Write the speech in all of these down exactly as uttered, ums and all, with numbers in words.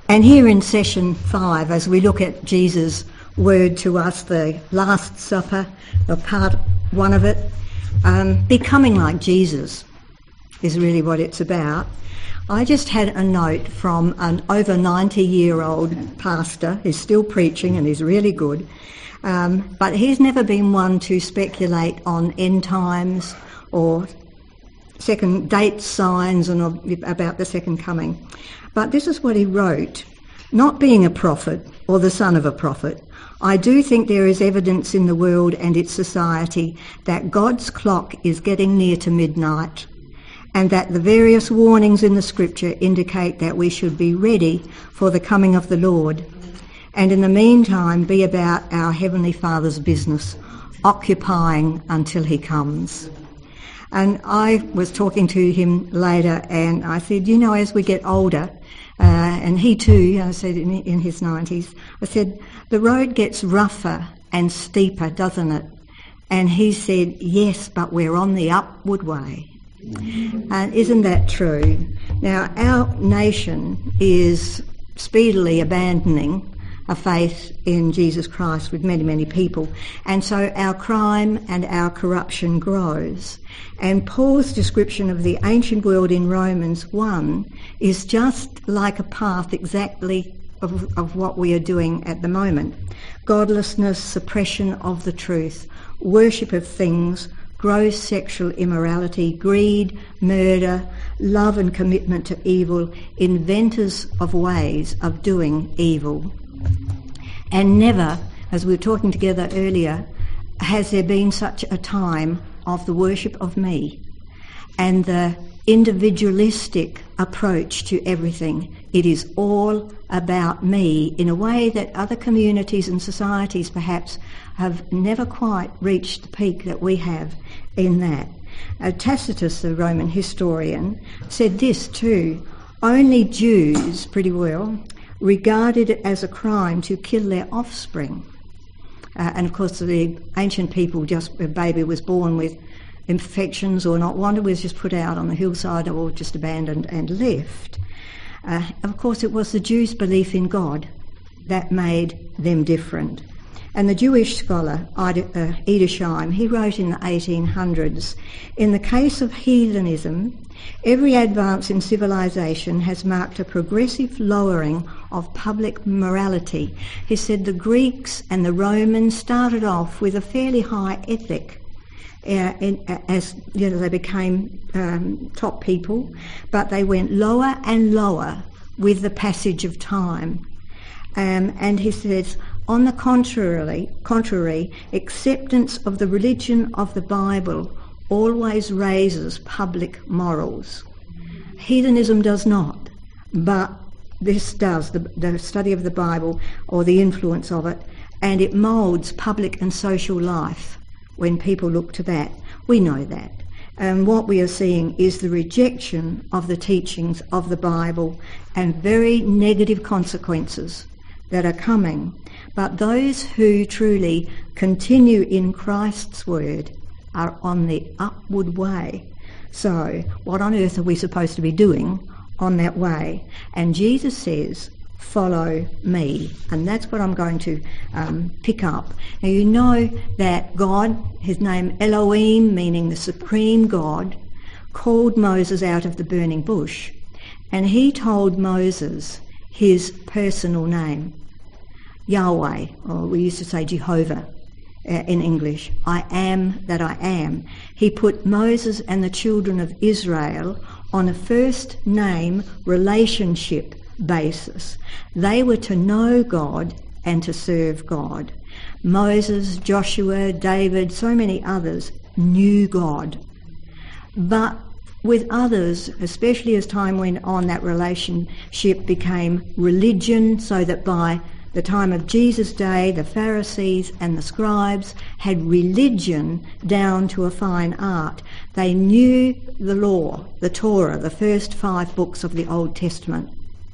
And here in session five, as we look at Jesus' word to us, the Last Supper, or part one of it, um, becoming like Jesus is really what it's about. I just had a note from an over ninety-year-old pastor who's still preaching and is really good, um, but he's never been one to speculate on end times or second date signs and about the second coming. But this is what he wrote. Not being a prophet or the son of a prophet, I do think there is evidence in the world and its society that God's clock is getting near to midnight, and that the various warnings in the scripture indicate that we should be ready for the coming of the Lord, and in the meantime be about our Heavenly Father's business, occupying until he comes. And I was talking to him later, and I said, you know, as we get older, uh, and he too, I said in, in his nineties, I said, the road gets rougher and steeper, doesn't it? And he said, yes, but we're on the upward way. And isn't that true? Now, our nation is speedily abandoning a faith in Jesus Christ with many, many people. And so our crime and our corruption grows. And Paul's description of the ancient world in Romans one is just like a path exactly of, of what we are doing at the moment. Godlessness, suppression of the truth, worship of things, gross sexual immorality, greed, murder, love and commitment to evil, inventors of ways of doing evil. And never, as we were talking together earlier, has there been such a time of the worship of me and the individualistic approach to everything. It is all about me in a way that other communities and societies perhaps have never quite reached the peak that we have in that. Uh, Tacitus, the Roman historian, said this too: only Jews, pretty well, regarded it as a crime to kill their offspring. Uh, and of course the ancient people, just a baby was born with infections or not wanted, was just put out on the hillside or just abandoned and left. Uh, of course it was the Jews' belief in God that made them different. And the Jewish scholar Ida, uh, Edersheim, he wrote in the eighteen hundreds, in the case of heathenism, every advance in civilization has marked a progressive lowering of public morality. He said the Greeks and the Romans started off with a fairly high ethic uh, in, uh, as you know, they became um, top people, but they went lower and lower with the passage of time. Um, and he says, on the contrary, contrary, acceptance of the religion of the Bible always raises public morals. Heathenism does not, but this does, the, the study of the Bible or the influence of it, and it moulds public and social life when people look to that. We know that. And what we are seeing is the rejection of the teachings of the Bible and very negative consequences that are coming. But those who truly continue in Christ's word are on the upward way. So what on earth are we supposed to be doing on that way? And Jesus says, follow me. And that's what I'm going to um, pick up. Now you know that God, his name Elohim, meaning the supreme God, called Moses out of the burning bush. And he told Moses his personal name, Yahweh, or we used to say Jehovah uh, in English. I am that I am. He put Moses and the children of Israel on a first name relationship basis. They were to know God and to serve God. Moses, Joshua, David, so many others knew God. But with others, especially as time went on, that relationship became religion, so that by the time of Jesus' day, the Pharisees and the scribes had religion down to a fine art. They knew the law, the Torah, the first five books of the Old Testament.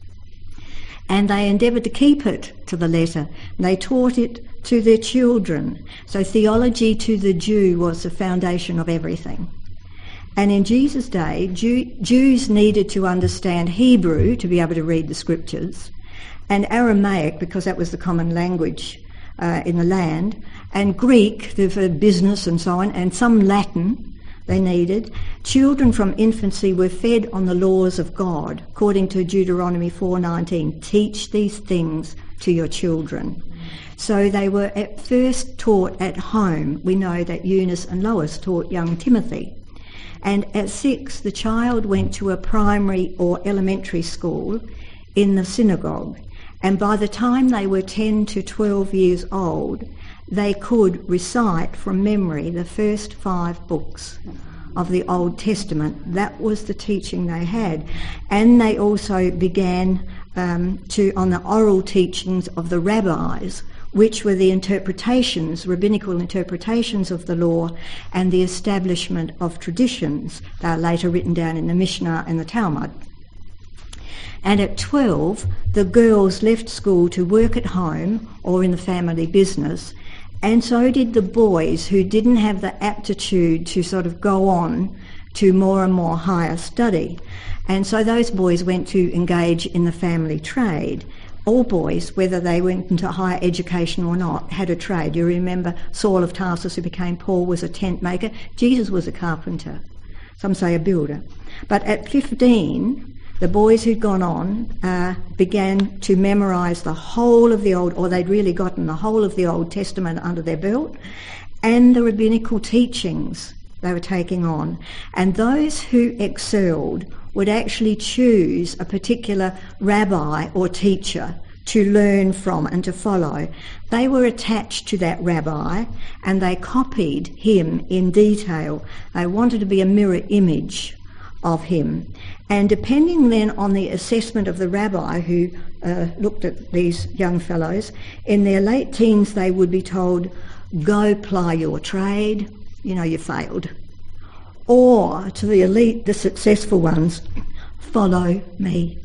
And they endeavoured to keep it to the letter. They taught it to their children. So theology to the Jew was the foundation of everything. And in Jesus' day, Jew, Jews needed to understand Hebrew to be able to read the scriptures. and Aramaic, because that was the common language uh, in the land, and Greek for business and so on, and some Latin they needed. Children from infancy were fed on the laws of God, according to Deuteronomy four nineteen. Teach these things to your children. So they were at first taught at home. We know that Eunice and Lois taught young Timothy. And at six, the child went to a primary or elementary school in the synagogue. And by the time they were ten to twelve years old, they could recite from memory the first five books of the Old Testament. That was the teaching they had. And they also began um, to, on the oral teachings of the rabbis, which were the interpretations, rabbinical interpretations of the law, and the establishment of traditions. They are later written down in the Mishnah and the Talmud. And at twelve, the girls left school to work at home or in the family business, and so did the boys who didn't have the aptitude to sort of go on to more and more higher study. And so those boys went to engage in the family trade. All boys, whether they went into higher education or not, had a trade. You remember Saul of Tarsus, who became Paul, was a tent maker. Jesus was a carpenter. Some say a builder. But at fifteen, the boys who'd gone on uh, began to memorise the whole of the Old, or they'd really gotten the whole of the Old Testament under their belt, and the rabbinical teachings they were taking on. And those who excelled would actually choose a particular rabbi or teacher to learn from and to follow. They were attached to that rabbi and they copied him in detail. They wanted to be a mirror image of him. And depending then on the assessment of the rabbi who uh, looked at these young fellows, in their late teens they would be told, go ply your trade, you know, you failed. Or to the elite, the successful ones, follow me.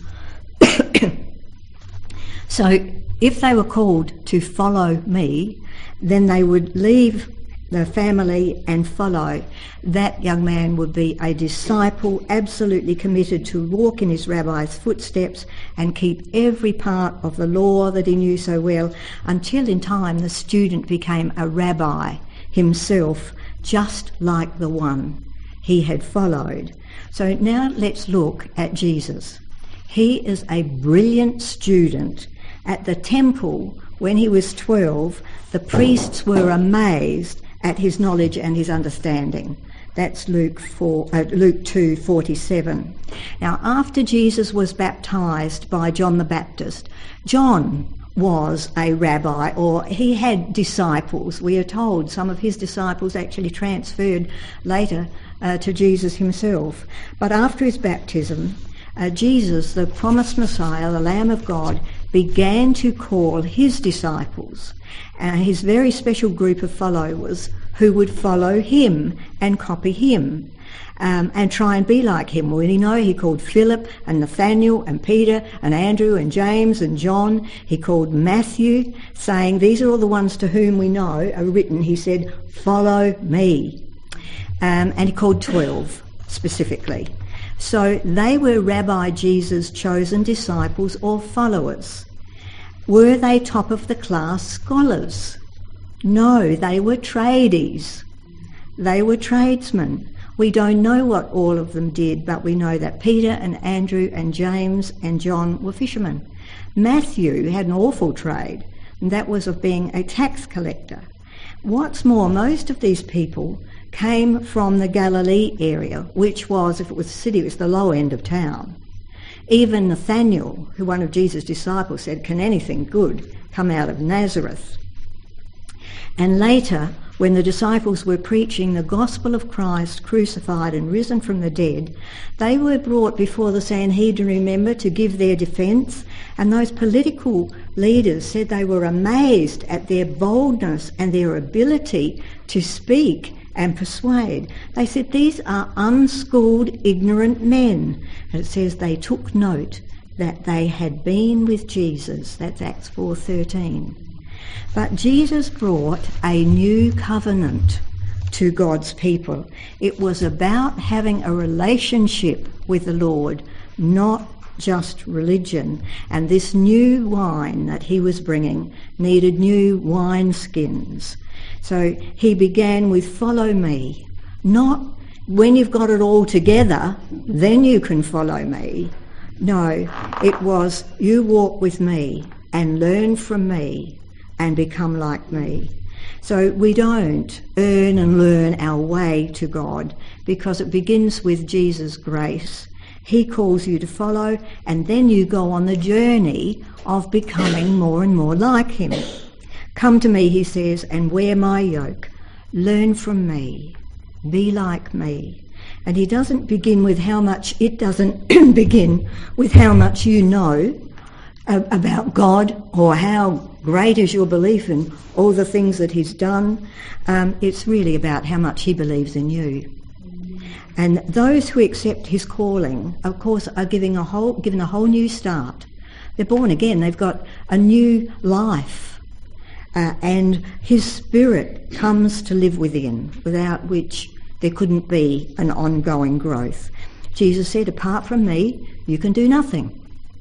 So if they were called to follow me, then they would leave the family and follow. That young man would be a disciple, absolutely committed to walk in his rabbi's footsteps and keep every part of the law that he knew so well, until in time the student became a rabbi himself, just like the one he had followed. So now let's look at Jesus. He is a brilliant student. At the temple, when he was twelve, the priests were amazed at his knowledge and his understanding. That's Luke four, uh, Luke two forty-seven. Now, after Jesus was baptised by John the Baptist, John was a rabbi, or he had disciples. We are told some of his disciples actually transferred later uh, to Jesus himself. But after his baptism, uh, Jesus, the promised Messiah, the Lamb of God, began to call his disciples, uh, his very special group of followers, who would follow him and copy him um, and try and be like him. Well, you know, he called Philip and Nathaniel and Peter and Andrew and James and John. He called Matthew, saying, these are all the ones to whom we know are written. He said, follow me. Um, and he called twelve specifically. So they were Rabbi Jesus' chosen disciples or followers. Were they top of the class scholars? No, they were tradies. They were tradesmen. We don't know what all of them did, but we know that Peter and Andrew and James and John were fishermen. Matthew had an awful trade, and that was of being a tax collector. What's more, most of these people came from the Galilee area, which was, if it was a city, it was the low end of town. Even Nathaniel, who one of Jesus' disciples said, can anything good come out of Nazareth? And later, when the disciples were preaching the gospel of Christ crucified and risen from the dead, they were brought before the Sanhedrin, remember, to give their defence, and those political leaders said they were amazed at their boldness and their ability to speak and persuade. They said, these are unschooled, ignorant men. And it says they took note that they had been with Jesus. That's Acts four thirteen. But Jesus brought a new covenant to God's people. It was about having a relationship with the Lord, not just religion. And this new wine that he was bringing needed new wineskins. So he began with follow me, not when you've got it all together, then you can follow me. No, it was you walk with me and learn from me and become like me. So we don't earn and learn our way to God, because it begins with Jesus' grace. He calls you to follow, and then you go on the journey of becoming more and more like him. Come to me, he says, and wear my yoke. Learn from me. Be like me. And he doesn't begin with how much, it doesn't begin with how much you know about God or how great is your belief in all the things that he's done. Um, it's really about how much he believes in you. And those who accept his calling, of course, are giving a whole, given a whole new start. They're born again. They've got a new life. Uh, and his Spirit comes to live within, without which there couldn't be an ongoing growth. Jesus said, apart from me, you can do nothing.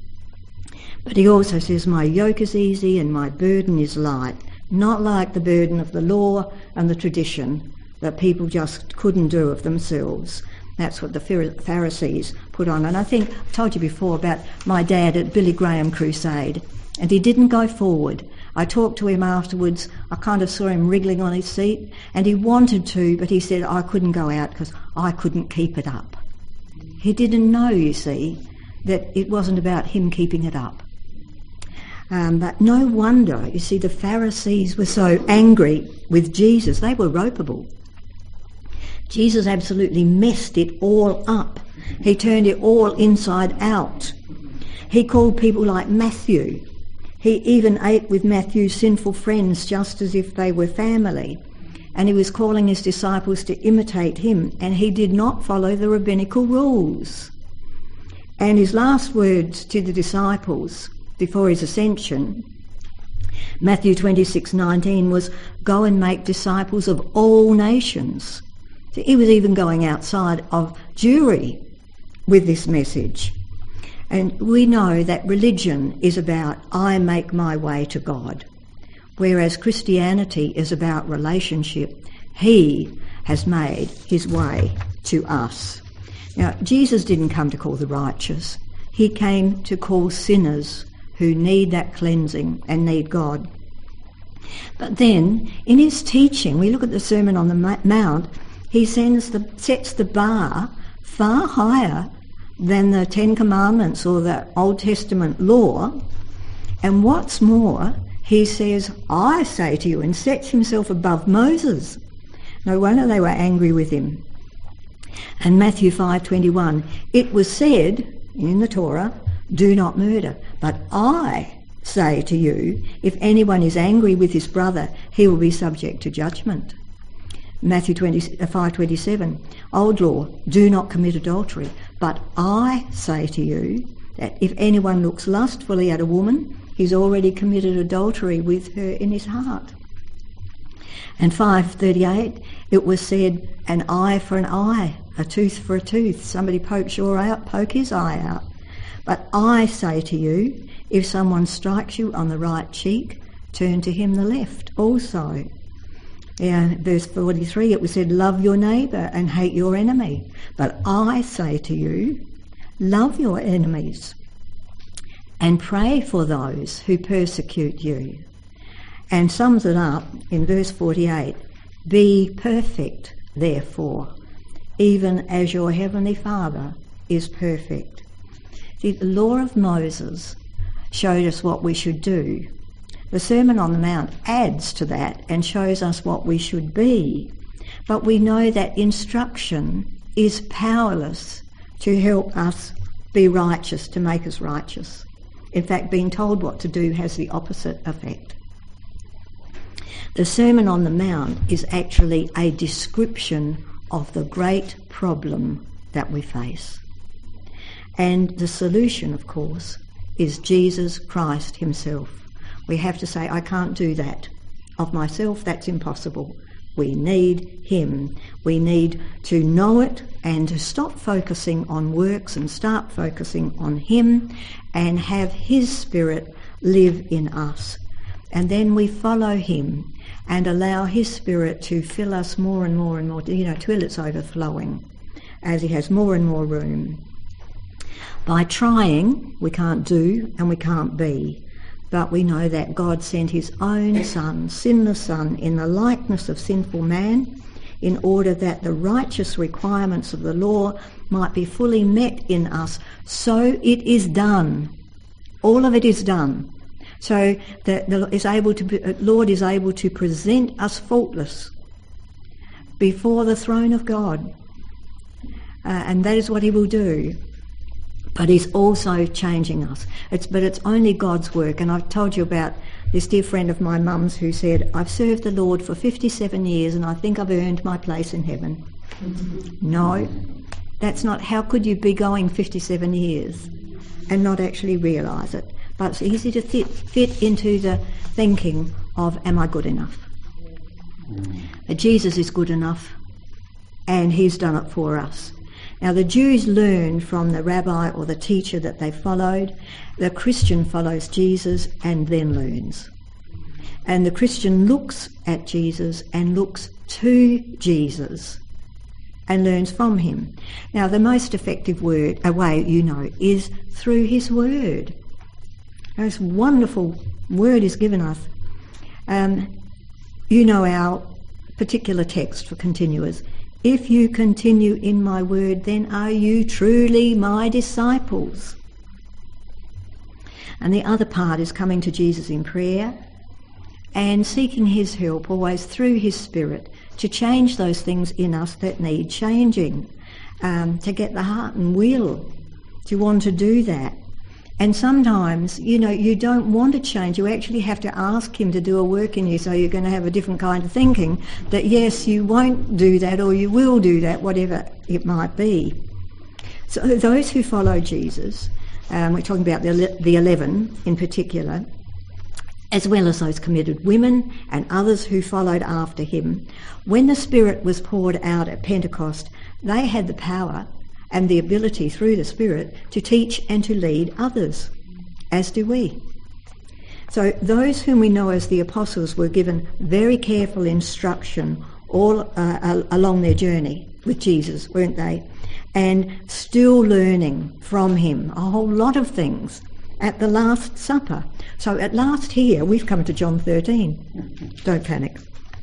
But he also says, my yoke is easy and my burden is light. Not like the burden of the law and the tradition that people just couldn't do of themselves. That's what the Pharisees put on. And I think I told you before about my dad at Billy Graham Crusade, and he didn't go forward. I talked to him afterwards. I kind of saw him wriggling on his seat, and he wanted to, but he said, I couldn't go out because I couldn't keep it up. He didn't know, you see, that it wasn't about him keeping it up. Um, but no wonder, you see, the Pharisees were so angry with Jesus. They were ropeable. Jesus absolutely messed it all up. He turned it all inside out. He called people like Matthew. He even ate with Matthew's sinful friends just as if they were family. And he was calling his disciples to imitate him, and he did not follow the rabbinical rules. And his last words to the disciples before his ascension, Matthew twenty-six nineteen, was, go and make disciples of all nations. So he was even going outside of Jewry with this message. And we know that religion is about, I make my way to God, whereas Christianity is about relationship. He has made his way to us. Now, Jesus didn't come to call the righteous. He came to call sinners who need that cleansing and need God. But then, in his teaching, we look at the Sermon on the Mount, he sends the, sets the bar far higher than the Ten Commandments or the Old Testament law. And what's more, he says, I say to you, and sets himself above Moses. No wonder they were angry with him. And Matthew five twenty-one, it was said in the Torah, do not murder. But I say to you, if anyone is angry with his brother, he will be subject to judgment. Matthew five twenty-seven, old law, do not commit adultery. But I say to you that if anyone looks lustfully at a woman, he's already committed adultery with her in his heart. And five thirty-eight, it was said, an eye for an eye, a tooth for a tooth. Somebody pokes your eye out, poke his eye out. But I say to you, if someone strikes you on the right cheek, turn to him the left also. Yeah, verse forty-three, it was said, love your neighbour and hate your enemy. But I say to you, love your enemies and pray for those who persecute you. And sums it up in verse forty-eight, be perfect, therefore, even as your heavenly Father is perfect. See, the law of Moses showed us what we should do. The Sermon on the Mount adds to that and shows us what we should be. But we know that instruction is powerless to help us be righteous, to make us righteous. In fact, being told what to do has the opposite effect. The Sermon on the Mount is actually a description of the great problem that we face. And the solution, of course, is Jesus Christ himself. We have to say, I can't do that of myself, that's impossible. We need him. We need to know it and to stop focusing on works and start focusing on him and have his Spirit live in us. And then we follow him and allow his Spirit to fill us more and more and more, you know, till it's overflowing, as he has more and more room. By trying, we can't do and we can't be. But we know that God sent his own Son, sinless Son, in the likeness of sinful man, in order that the righteous requirements of the law might be fully met in us. So it is done. All of it is done. So that the is able to be, Lord is able to present us faultless before the throne of God. Uh, and that is what he will do. But he's also changing us. It's, but it's only God's work. And I've told you about this dear friend of my mum's who said, I've served the Lord for fifty-seven years and I think I've earned my place in heaven. No, that's not. How could you be going fifty-seven years and not actually realise it? But it's easy to fit, fit into the thinking of, am I good enough? But Jesus is good enough and he's done it for us. Now, the Jews learned from the rabbi or the teacher that they followed. The Christian follows Jesus and then learns. And the Christian looks at Jesus and looks to Jesus and learns from him. Now, the most effective word, a way, you know, is through his word. This wonderful word is given us. Um, you know our particular text for continuers. If you continue in my word, then are you truly my disciples. And the other part is coming to Jesus in prayer and seeking his help, always through his Spirit, to change those things in us that need changing, um, to get the heart and will to want to do that. And sometimes, you know, you don't want to change. You actually have to ask him to do a work in you, so you're going to have a different kind of thinking that, yes, you won't do that or you will do that, whatever it might be. So those who follow Jesus, um, we're talking about the, the eleven in particular, as well as those committed women and others who followed after him, when the Spirit was poured out at Pentecost, they had the power and the ability through the Spirit to teach and to lead others, as do we. So those whom we know as the apostles were given very careful instruction all uh, along their journey with Jesus, weren't they? And still learning from him a whole lot of things at the Last Supper. So at last here, we've come to John thirteen. Don't panic.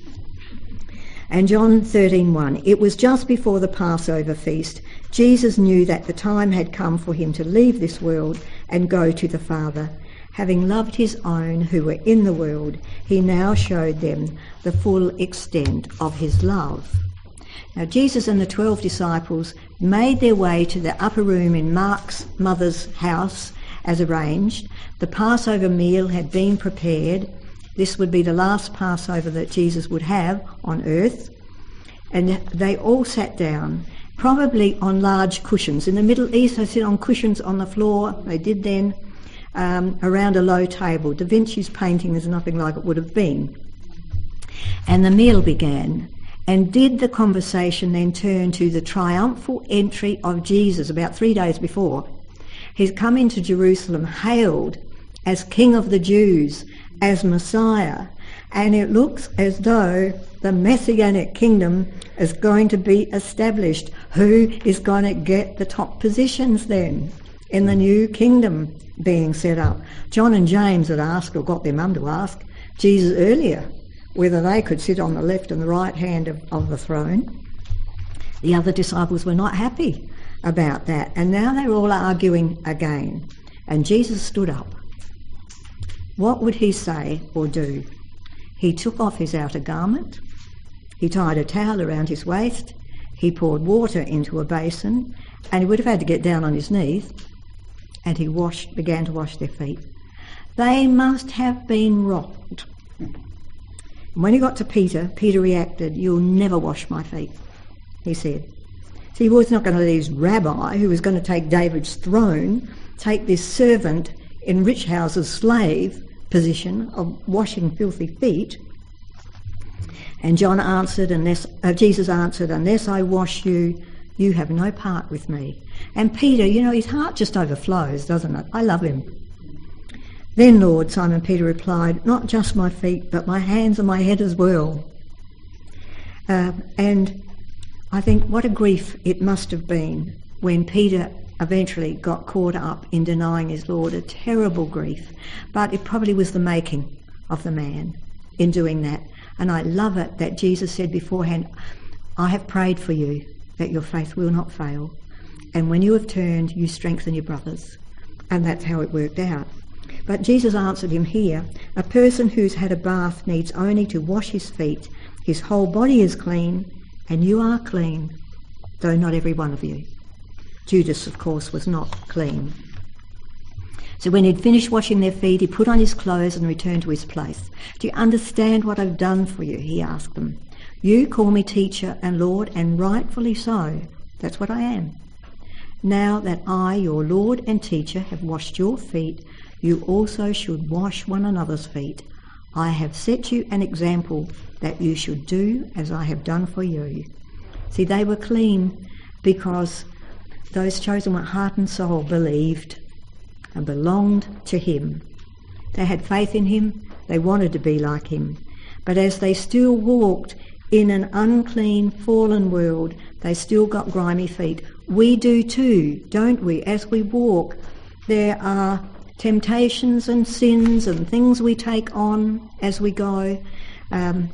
And John thirteen one, it was just before the Passover feast. Jesus knew that the time had come for him to leave this world and go to the Father. Having loved his own who were in the world, he now showed them the full extent of his love. Now, Jesus and the twelve disciples made their way to the upper room in Mark's mother's house as arranged. The Passover meal had been prepared. This would be the last Passover that Jesus would have on earth. And they all sat down, probably on large cushions. In the Middle East, they sit on cushions on the floor. They did then, um, around a low table. Da Vinci's painting is nothing like it would have been. And the meal began. And did the conversation then turn to the triumphal entry of Jesus about three days before? He's come into Jerusalem, hailed as King of the Jews, as Messiah, and it looks as though the Messianic kingdom is going to be established. Who is going to get the top positions then in the new kingdom being set up? John and James had asked, or got their mum to ask, Jesus earlier whether they could sit on the left and the right hand of, of the throne. The other disciples were not happy about that, and now they're all arguing again. And Jesus stood up. What would he say or do? He took off his outer garment, he tied a towel around his waist, he poured water into a basin, and he would have had to get down on his knees, and he washed, began to wash their feet. They must have been rocked. And when he got to Peter, Peter reacted, "You'll never wash my feet," he said. So he was not going to let his rabbi, who was going to take David's throne, take this servant in rich houses slave position of washing filthy feet. And John answered, unless uh, Jesus answered, unless I wash you, you have no part with me. And Peter, you know, his heart just overflows, doesn't it? I love him. Then, Lord, Simon Peter replied, not just my feet, but my hands and my head as well. Uh, and I think what a grief it must have been when Peter eventually got caught up in denying his Lord, a terrible grief. But it probably was the making of the man in doing that. And I love it that Jesus said beforehand, I have prayed for you that your faith will not fail. And when you have turned, you strengthen your brothers. And that's how it worked out. But Jesus answered him here, a person who's had a bath needs only to wash his feet. His whole body is clean, and you are clean, though not every one of you. Judas, of course, was not clean. So when he'd finished washing their feet, he put on his clothes and returned to his place. Do you understand what I've done for you? He asked them. You call me teacher and Lord, and rightfully so. That's what I am. Now that I, your Lord and teacher, have washed your feet, you also should wash one another's feet. I have set you an example that you should do as I have done for you. See, they were clean because those chosen with heart and soul believed and belonged to him. They had faith in him. They wanted to be like him. But as they still walked in an unclean, fallen world, they still got grimy feet. We do too, don't we? As we walk, there are temptations and sins and things we take on as we go. Um,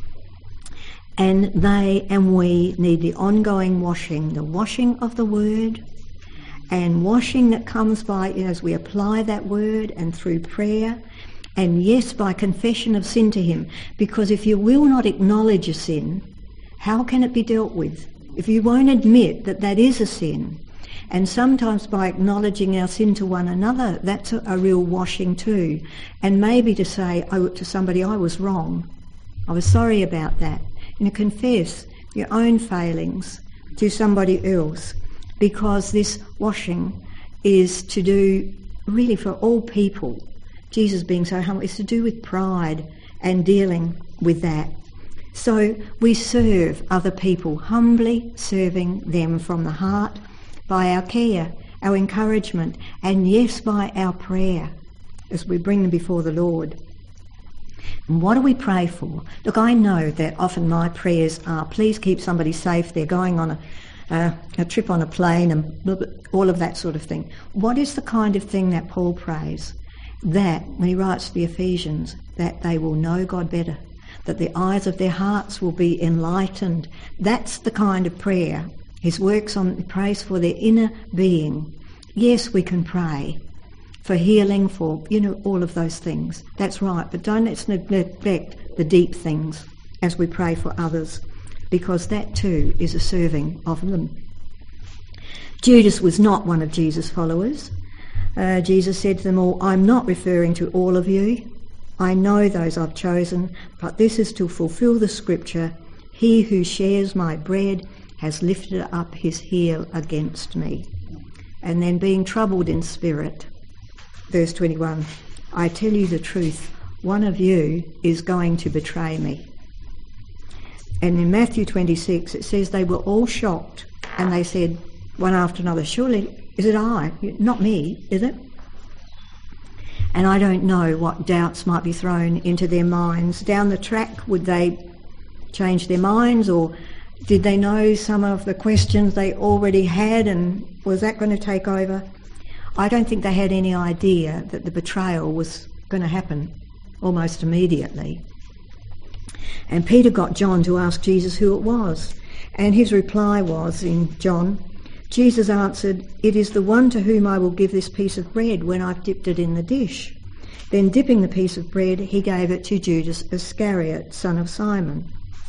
and they and we need the ongoing washing, the washing of the word, and washing that comes by, you know, as we apply that word and through prayer, and yes, by confession of sin to him. Because if you will not acknowledge a sin, how can it be dealt with? If you won't admit that that is a sin, and sometimes by acknowledging our sin to one another, that's a, a real washing too. And maybe to say oh, to somebody, I was wrong, I was sorry about that. You know, confess your own failings to somebody else, because this washing is to do really for all people. Jesus being so humble is to do with pride and dealing with that. So we serve other people, humbly serving them from the heart, by our care, our encouragement, and yes, by our prayer as we bring them before the Lord. And what do we pray for? Look, I know that often my prayers are, please keep somebody safe, they're going on a, uh, a trip on a plane and all of that sort of thing. What is the kind of thing that Paul prays? That, when he writes to the Ephesians, that they will know God better, that the eyes of their hearts will be enlightened. That's the kind of prayer. His works on prays for their inner being. Yes, we can pray for healing, for, you know, all of those things. That's right, but don't let's neglect the deep things as we pray for others, because that too is a serving of them. Judas was not one of Jesus' followers. Uh, Jesus said to them all, I'm not referring to all of you. I know those I've chosen, but this is to fulfill the scripture, he who shares my bread has lifted up his heel against me. And then being troubled in spirit, verse twenty-one, I tell you the truth, one of you is going to betray me. And in Matthew twenty-six it says they were all shocked, and they said one after another, surely is it I? Not me, is it? And I don't know what doubts might be thrown into their minds. Down the track, would they change their minds, or did they know some of the questions they already had, and was that going to take over? I don't think they had any idea that the betrayal was going to happen almost immediately. And Peter got John to ask Jesus who it was, and his reply was in John, Jesus answered, it is the one to whom I will give this piece of bread when I've dipped it in the dish. Then dipping the piece of bread, he gave it to Judas Iscariot, son of Simon.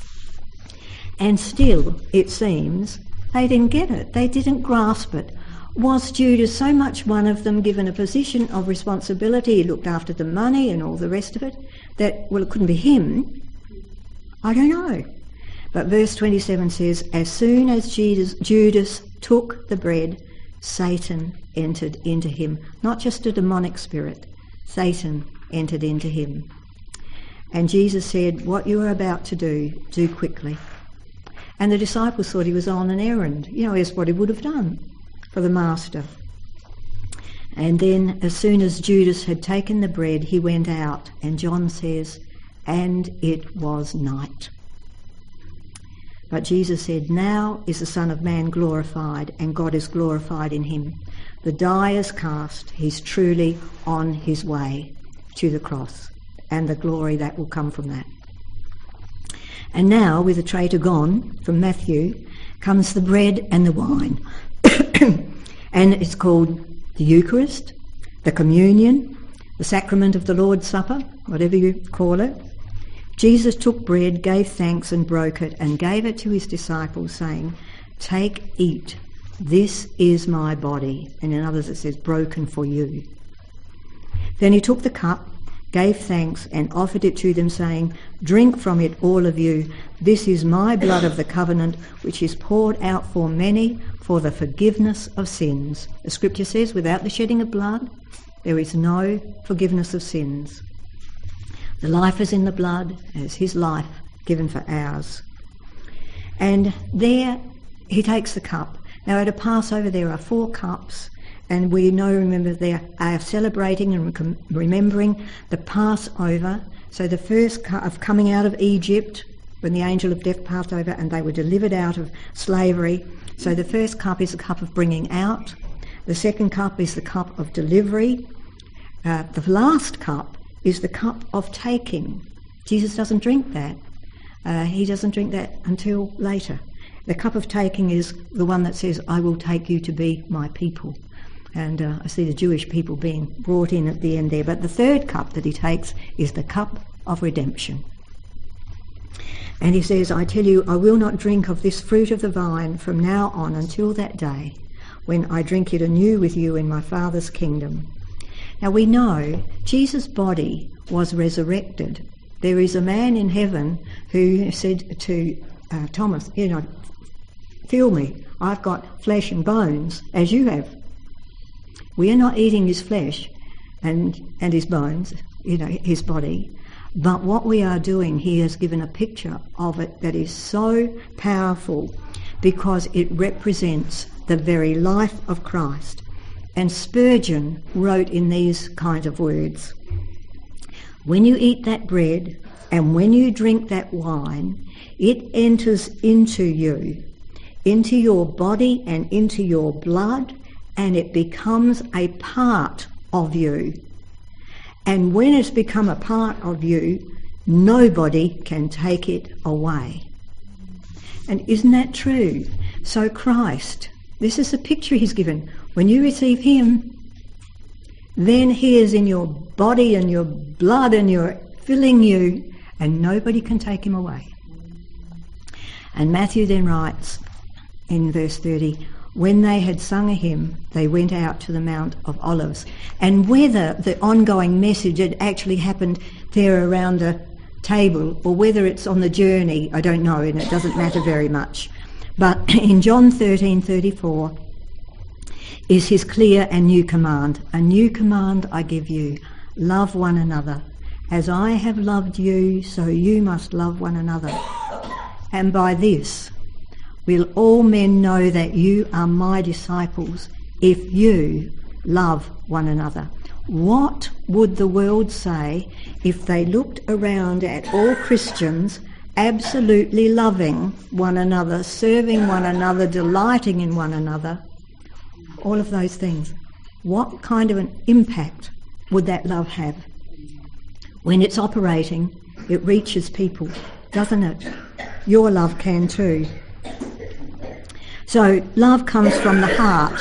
And still, it seems, they didn't get it. They didn't grasp it. Was Judas so much one of them, given a position of responsibility, he looked after the money and all the rest of it, that, well, it couldn't be him? I don't know. But verse twenty-seven says, as soon as Judas, Judas took the bread, Satan entered into him. Not just a demonic spirit. Satan entered into him. And Jesus said, "What you are about to do, do quickly." And the disciples thought he was on an errand. You know, it's what he would have done for the master. And then as soon as Judas had taken the bread, he went out. And John says, "And it was night." But Jesus said, "Now is the Son of Man glorified, and God is glorified in him. The die is cast. He's truly on his way to the cross, and the glory that will come from that." And now, with the traitor gone from Matthew, comes the bread and the wine. And it's called the Eucharist, the Communion, the Sacrament of the Lord's Supper, whatever you call it. Jesus took bread, gave thanks and broke it, and gave it to his disciples, saying, "Take, eat, this is my body." And in others it says, "broken for you." Then he took the cup, gave thanks, and offered it to them, saying, "Drink from it, all of you. This is my blood of the covenant, which is poured out for many for the forgiveness of sins." The scripture says, without the shedding of blood, there is no forgiveness of sins. The life is in the blood, as his life given for ours. And there he takes the cup. Now at a Passover there are four cups, and we know, remember, they are celebrating and remembering the Passover. So the first cup of coming out of Egypt, when the angel of death passed over and they were delivered out of slavery. So the first cup is the cup of bringing out. The second cup is the cup of delivery. Uh, the last cup is the cup of taking. Jesus doesn't drink that. Uh, he doesn't drink that until later. The cup of taking is the one that says, "I will take you to be my people." And uh, I see the Jewish people being brought in at the end there. But the third cup that he takes is the cup of redemption. And he says, "I tell you, I will not drink of this fruit of the vine from now on until that day when I drink it anew with you in my Father's kingdom." Now we know Jesus' body was resurrected. There is a man in heaven who said to uh, Thomas, you know, "Feel me, I've got flesh and bones as you have." We are not eating his flesh and, and his bones, you know, his body. But what we are doing, he has given a picture of it that is so powerful because it represents the very life of Christ. And Spurgeon wrote in these kind of words, "When you eat that bread and when you drink that wine, it enters into you, into your body and into your blood, and it becomes a part of you. And when it's become a part of you, nobody can take it away." And isn't that true? So Christ, this is the picture he's given. When you receive him, then he is in your body and your blood and you're filling you, and nobody can take him away. And Matthew then writes in verse thirty, "When they had sung a hymn, they went out to the Mount of Olives." And whether the ongoing message had actually happened there around a table or whether it's on the journey, I don't know, and it doesn't matter very much. But in John thirteen thirty-four is his clear and new command. "A new command I give you, love one another. As I have loved you, so you must love one another. And by this will all men know that you are my disciples, if you love one another." What would the world say if they looked around at all Christians absolutely loving one another, serving one another, delighting in one another? All of those things. What kind of an impact would that love have? When it's operating, it reaches people, doesn't it? Your love can too. So love comes from the heart.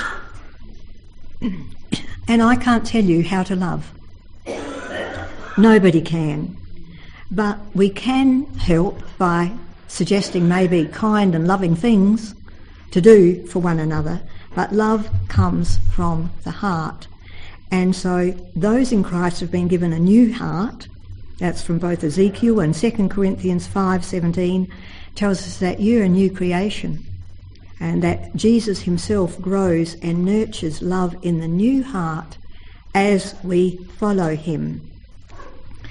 And I can't tell you how to love. Nobody can. But we can help by suggesting maybe kind and loving things to do for one another. But love comes from the heart. And so those in Christ have been given a new heart. That's from both Ezekiel and Second Corinthians five seventeen tells us that you're a new creation. And that Jesus himself grows and nurtures love in the new heart as we follow him.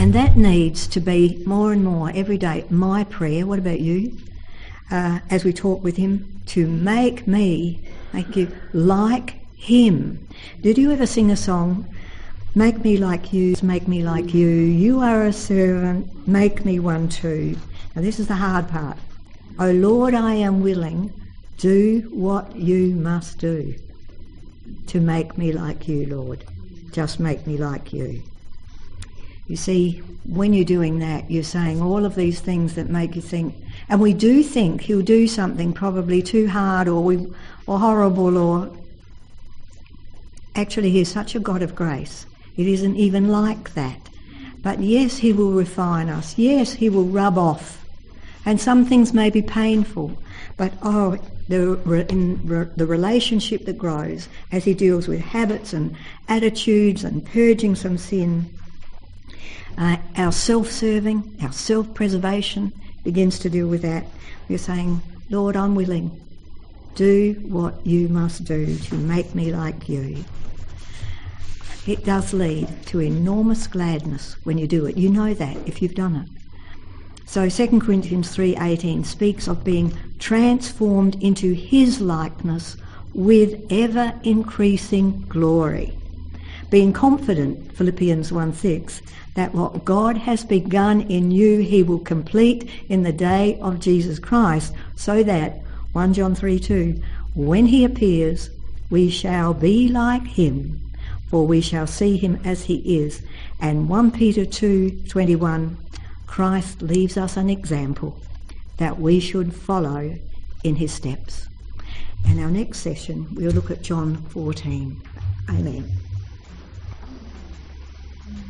And that needs to be more and more every day my prayer. What about you? Uh, as we talk with him, to make me, make you like him. Did you ever sing a song, make me like you, make me like you, you are a servant, make me one too. Now this is the hard part. Oh Lord, I am willing, do what you must do to make me like you, Lord. Just make me like you. You see, when you're doing that, you're saying all of these things that make you think, and we do think he'll do something probably too hard or we, or horrible, or actually he's such a God of grace. It isn't even like that. But yes, he will refine us. Yes, he will rub off. And some things may be painful, but oh, the, in the relationship that grows as he deals with habits and attitudes and purging some sin, uh, our self-serving, our self-preservation begins to deal with that. We're saying, Lord, I'm willing. Do what you must do to make me like you. It does lead to enormous gladness when you do it. You know that if you've done it. So Second Corinthians three eighteen speaks of being transformed into his likeness with ever-increasing glory. Being confident, Philippians one six, that what God has begun in you he will complete in the day of Jesus Christ, so that, First John three two, when he appears, we shall be like him, for we shall see him as he is. And First Peter two twenty-one, Christ leaves us an example that we should follow in his steps. And our next session, we'll look at John fourteen. Amen.